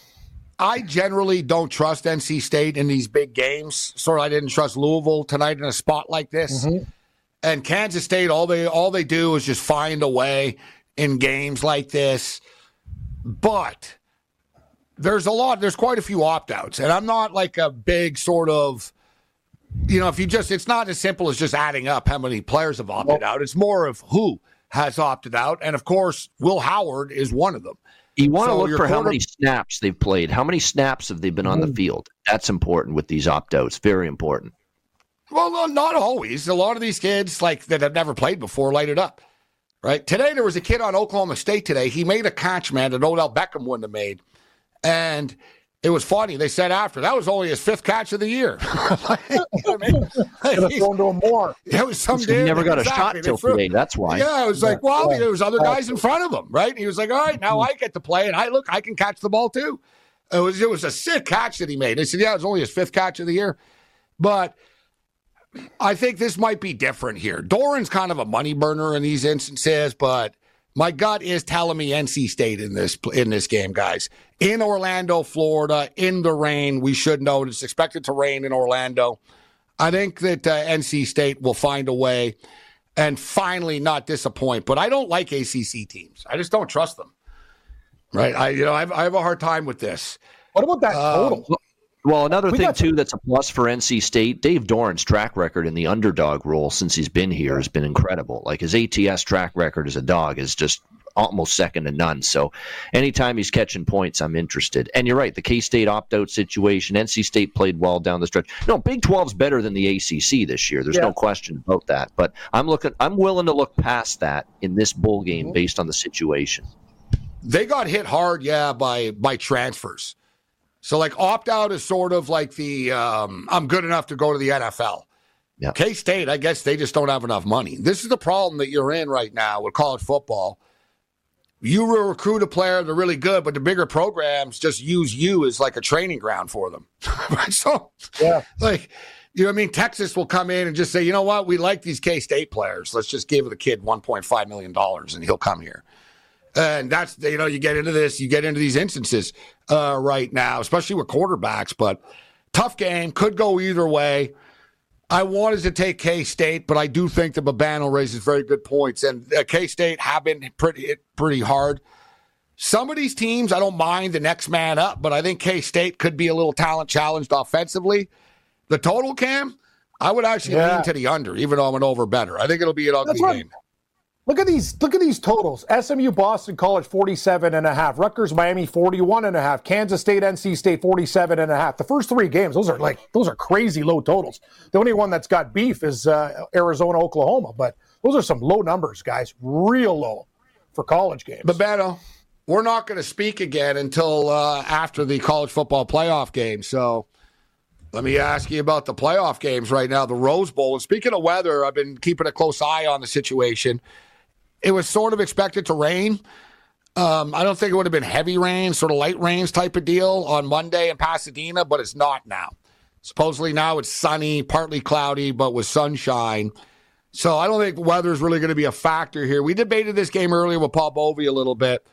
I generally don't trust N C State in these big games. Sort of, I didn't trust Louisville tonight in a spot like this. Mm-hmm. And Kansas State, all they all they do is just find a way in games like this. But there's a lot, there's quite a few opt-outs. And I'm not like a big sort of, you know, if you just, it's not as simple as just adding up how many players have opted out. It's more of who has opted out. And of course, Will Howard is one of them. You want So to look your for how quarter- many snaps they've played. How many snaps have they been on the field? That's important with these opt-outs. Very important. Well, no, not always. A lot of these kids, like that have never played before, light it up. Right? Today, there was a kid on Oklahoma State today. He made a catch, man, that Odell Beckham wouldn't have made. And it was funny. They said after, that was only his fifth catch of the year. Like, I mean, Could have thrown to him more. it was some He dude. never got exactly. a shot They till threw- today. That's why. Yeah, it was like, well, Yeah. there was other guys in front of him, right? And he was like, all right, now I get to play, and I look, I can catch the ball too. It was it was a sick catch that he made. They said, yeah, it was only his fifth catch of the year. But I think this might be different here. Doran's kind of a money burner in these instances, but my gut is telling me N C State in this in this game, guys. In Orlando, Florida, in the rain. We should know it's expected to rain in Orlando. I think that uh, N C State will find a way. and finally not disappoint. But I don't like A C C teams. I just don't trust them. Right? I you know I have, I have a hard time with this. What about that total? Um, well, another we thing, too, that's a plus for N C State, Dave Doran's track record in the underdog role since he's been here has been incredible. Like, his A T S track record as a dog is just almost second to none. So anytime he's catching points, I'm interested. And you're right, the K-State opt-out situation, N C State played well down the stretch. No, Big twelve's better than the A C C this year. There's yeah. no question about that. But I'm looking, I'm willing to look past that in this bowl game mm-hmm. based on the situation. They got hit hard, yeah, by by transfers. So, like, opt-out is sort of like the, um, I'm good enough to go to the N F L. Yep. K-State, I guess they just don't have enough money. This is the problem that you're in right now with college football. You will recruit a player, they're really good, but the bigger programs just use you as like a training ground for them. So, yeah. like, you know what I mean? Texas will come in and just say, you know what? We like these K-State players. Let's just give the kid one point five million dollars and he'll come here. And that's, you know, you get into this, you get into these instances uh, right now, especially with quarterbacks. But tough game, could go either way. I wanted to take K-State, but I do think that Babano raises very good points. And uh, K-State have been pretty, hit pretty hard. Some of these teams, I don't mind the next man up, but I think K-State could be a little talent challenged offensively. The total, Cam, I would actually yeah. lean to the under, even though I'm an over better. I think it'll be an ugly game. Look at these look at these totals. S M U Boston College forty-seven and a half, Rutgers Miami forty-one and a half, Kansas State N C State forty-seven and a half. The first three games, those are like those are crazy low totals. The only one that's got beef is uh, Arizona Oklahoma, but those are some low numbers, guys, real low for college games. But Beto, we're not going to speak again until uh, after the college football playoff game. So let me ask you about the playoff games right now, the Rose Bowl. And speaking of weather, I've been keeping a close eye on the situation. It was sort of expected to rain. Um, I don't think it would have been heavy rain, sort of light rains type of deal on Monday in Pasadena, but it's not now. Supposedly now it's sunny, partly cloudy, but with sunshine. So I don't think the weather is really going to be a factor here. We debated this game earlier with Paul Bovey a little bit.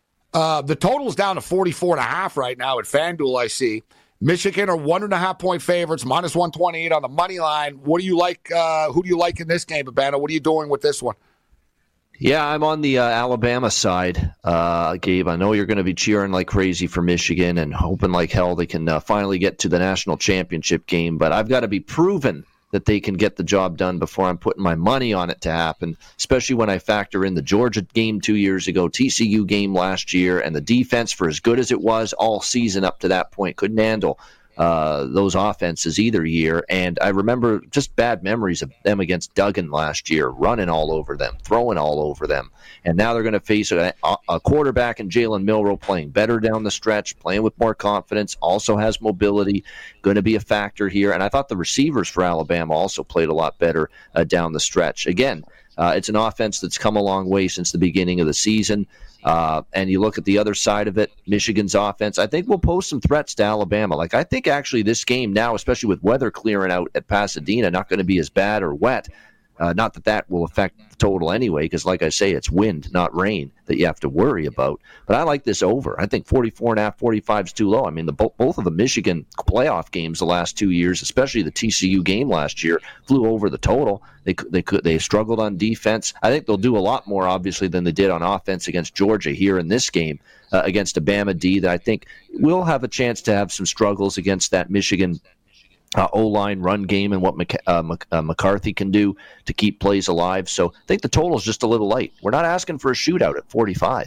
Uh, the total's down to forty-four and a half right now at FanDuel, I see. Michigan are one and a half point favorites, minus one twenty-eight on the money line. What do you like? Uh, who do you like in this game, Babano? What are you doing with this one? Yeah, I'm on the uh, Alabama side, uh, Gabe. I know you're going to be cheering like crazy for Michigan and hoping like hell they can uh, finally get to the national championship game. But I've got to be proven that they can get the job done before I'm putting my money on it to happen, especially when I factor in the Georgia game two years ago, T C U game last year, and the defense, for as good as it was all season up to that point, couldn't handle Uh, those offenses either year. And I remember just bad memories of them against Duggan last year, running all over them, throwing all over them. And now they're going to face a, a quarterback in Jalen Milroe playing better down the stretch, playing with more confidence, also has mobility, going to be a factor here. And I thought the receivers for Alabama also played a lot better uh, down the stretch. Again, uh, it's an offense that's come a long way since the beginning of the season. Uh, and you look at the other side of it, Michigan's offense, I think we'll pose some threats to Alabama. Like, I think actually this game now, especially with weather clearing out at Pasadena, not going to be as bad or wet. Uh, not that that will affect the total anyway, because like I say, it's wind, not rain, that you have to worry about. But I like this over. I think forty-four and a half, forty-five is too low. I mean, the both of the Michigan playoff games the last two years, especially the T C U game last year, flew over the total. They they could they struggled on defense. I think they'll do a lot more, obviously, than they did on offense against Georgia here in this game uh, against a Bama D that I think will have a chance to have some struggles against that Michigan Uh, O-line run game and what Mc, uh, Mc, uh, McCarthy can do to keep plays alive. So I think the total is just a little light. We're not asking for a shootout at forty-five.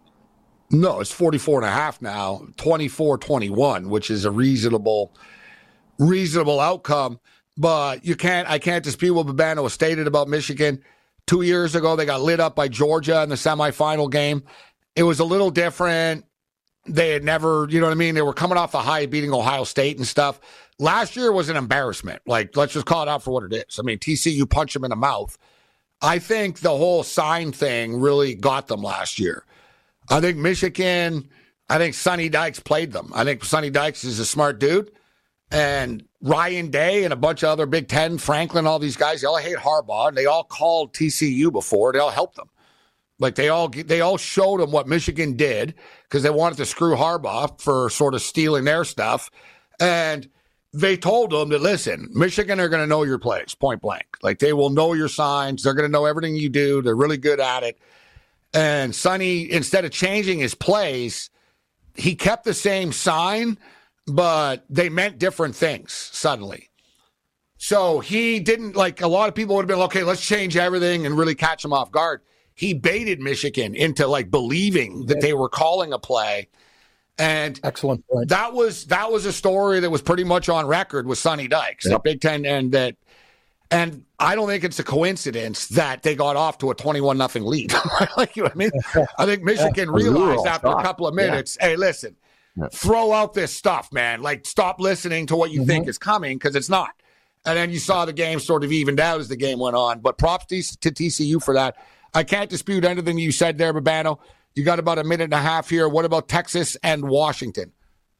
No, it's forty-four and a half now, twenty-four twenty-one, which is a reasonable reasonable outcome. But you can't, I can't dispute what Babano has stated about Michigan. Two years ago, they got lit up by Georgia in the semifinal game. It was a little different. They had never, you know what I mean? They were coming off the high beating Ohio State and stuff. Last year was an embarrassment. Like, let's just call it out for what it is. I mean, T C U punched them in the mouth. I think the whole sign thing really got them last year. I think Michigan, I think Sonny Dykes played them. I think Sonny Dykes is a smart dude. And Ryan Day and a bunch of other Big Ten, Franklin, all these guys, they all hate Harbaugh. And they all called T C U before. They all helped them. Like, they all they all showed them what Michigan did because they wanted to screw Harbaugh for sort of stealing their stuff. And they told them that, listen, Michigan are going to know your plays, point blank. Like, they will know your signs. They're going to know everything you do. They're really good at it. And Sonny, instead of changing his plays, he kept the same sign, but they meant different things suddenly. So he didn't, like, a lot of people would have been, okay, let's change everything and really catch him off guard. He baited Michigan into, like, believing that they were calling a play. And excellent point. That was that was a story that was pretty much on record with Sonny Dykes, yep. the Big Ten, and that, and I don't think it's a coincidence that they got off to a twenty-one nothing lead. Like, you know what I mean? I think Michigan realized after a couple of minutes, yeah. hey, listen, yeah. throw out this stuff, man. Like, stop listening to what you mm-hmm. think is coming, because it's not. And then you saw the game sort of evened out as the game went on. But props to T C U for that. I can't dispute anything you said there, Babano. You got about a minute and a half here. What about Texas and Washington?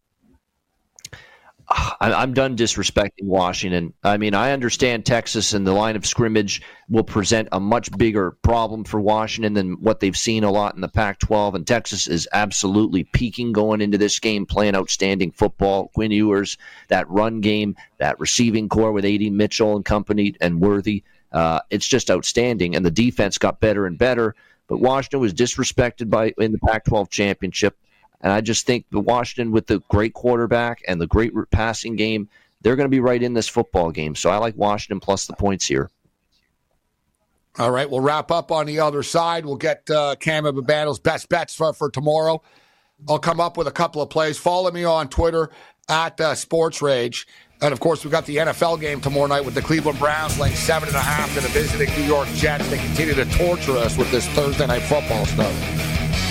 I'm done disrespecting Washington. I mean, I understand Texas and the line of scrimmage will present a much bigger problem for Washington than what they've seen a lot in the Pac twelve. And Texas is absolutely peaking going into this game, playing outstanding football. Quinn Ewers, that run game, that receiving core with A D Mitchell and company and Worthy, uh, it's just outstanding. And the defense got better and better. But Washington was disrespected by in the Pac twelve championship. And I just think the Washington, with the great quarterback and the great passing game, they're going to be right in this football game. So I like Washington plus the points here. All right, we'll wrap up on the other side. We'll get uh, Cam and Babano's best bets for, for tomorrow. I'll come up with a couple of plays. Follow me on Twitter at uh, Sports Rage. And, of course, we've got the N F L game tomorrow night with the Cleveland Browns laying seven and a half to the visiting New York Jets. They continue to torture us with this Thursday night football stuff.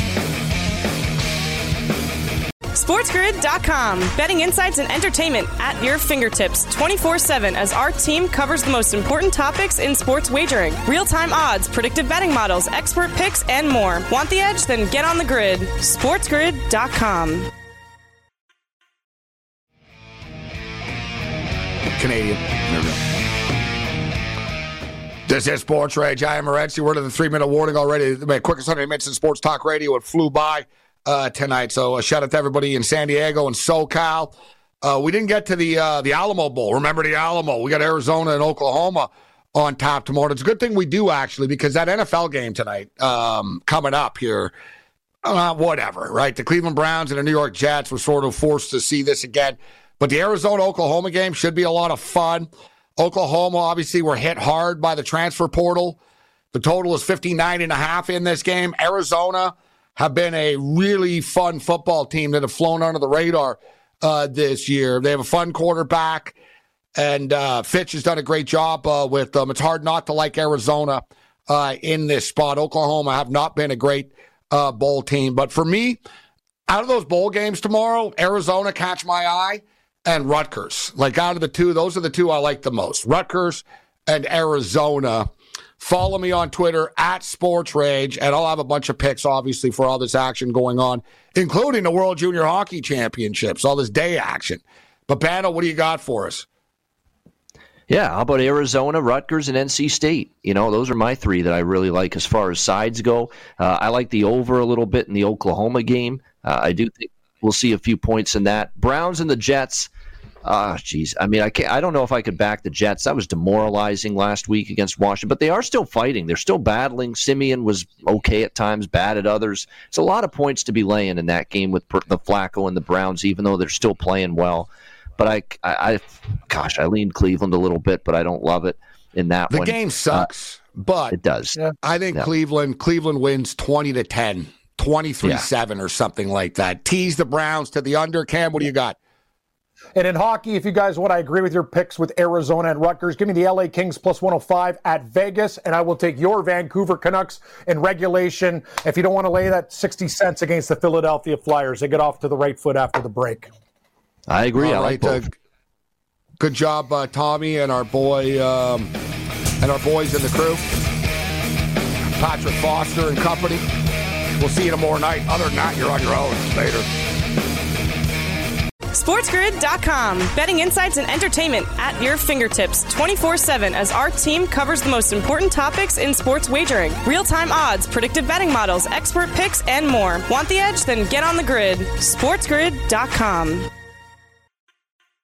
SportsGrid dot com. Betting insights and entertainment at your fingertips twenty-four seven as our team covers the most important topics in sports wagering. Real-time odds, predictive betting models, expert picks, and more. Want the edge? Then get on the grid. SportsGrid dot com. Canadian. There we go. This is Sports Rage. I am Morency. We're to the three-minute warning already. The quickest one hundred minutes in sports talk radio. It flew by uh, tonight. So a shout out to everybody in San Diego and SoCal. Uh, we didn't get to the uh, the Alamo Bowl. Remember the Alamo? We got Arizona and Oklahoma on top tomorrow. It's a good thing we do, actually, because that N F L game tonight um, coming up here, uh, whatever, right? The Cleveland Browns and the New York Jets were sort of forced to see this again. But the Arizona-Oklahoma game should be a lot of fun. Oklahoma, obviously, were hit hard by the transfer portal. The total is fifty-nine and a half in this game. Arizona have been a really fun football team that have flown under the radar uh, this year. They have a fun quarterback, and uh, Fitch has done a great job uh, with them. It's hard not to like Arizona uh, in this spot. Oklahoma have not been a great uh, bowl team. But for me, out of those bowl games tomorrow, Arizona catch my eye. And Rutgers. Like, out of the two, those are the two I like the most. Rutgers and Arizona. Follow me on Twitter at Sports Rage, and I'll have a bunch of picks, obviously, for all this action going on, including the World Junior Hockey Championships, all this day action. But, Bano, what do you got for us? Yeah, how about Arizona, Rutgers, and N C State? You know, those are my three that I really like as far as sides go. Uh, I like the over a little bit in the Oklahoma game. Uh, I do think we'll see a few points in that. Browns and the Jets. Ah, uh, geez. I mean, I can't, I don't know if I could back the Jets. That was demoralizing last week against Washington, but they are still fighting. They're still battling. Simeon was okay at times, bad at others. It's a lot of points to be laying in that game with the Flacco and the Browns, even though they're still playing well. But I, I, I gosh, I leaned Cleveland a little bit, but I don't love it in that the one. The game sucks, uh, but it does. I think yeah. Cleveland, Cleveland wins twenty to ten, twenty-three seven yeah. or something like that. Tease the Browns to the under. Cam, what do you got? And in hockey, if you guys want, I agree with your picks with Arizona and Rutgers. Give me the L A Kings plus one oh five at Vegas, and I will take your Vancouver Canucks in regulation. If you don't want to lay that sixty cents against the Philadelphia Flyers, they get off to the right foot after the break. I agree. All I right, like both. Uh, good job, uh, Tommy, and our boy, um, and our boys in the crew, Patrick Foster and company. We'll see you tomorrow night. Other than that, you're on your own. Later. SportsGrid dot com. Betting insights and entertainment at your fingertips twenty-four seven as our team covers the most important topics in sports wagering. Real-time odds, predictive betting models, expert picks, and more. Want the edge? Then get on the grid. SportsGrid dot com.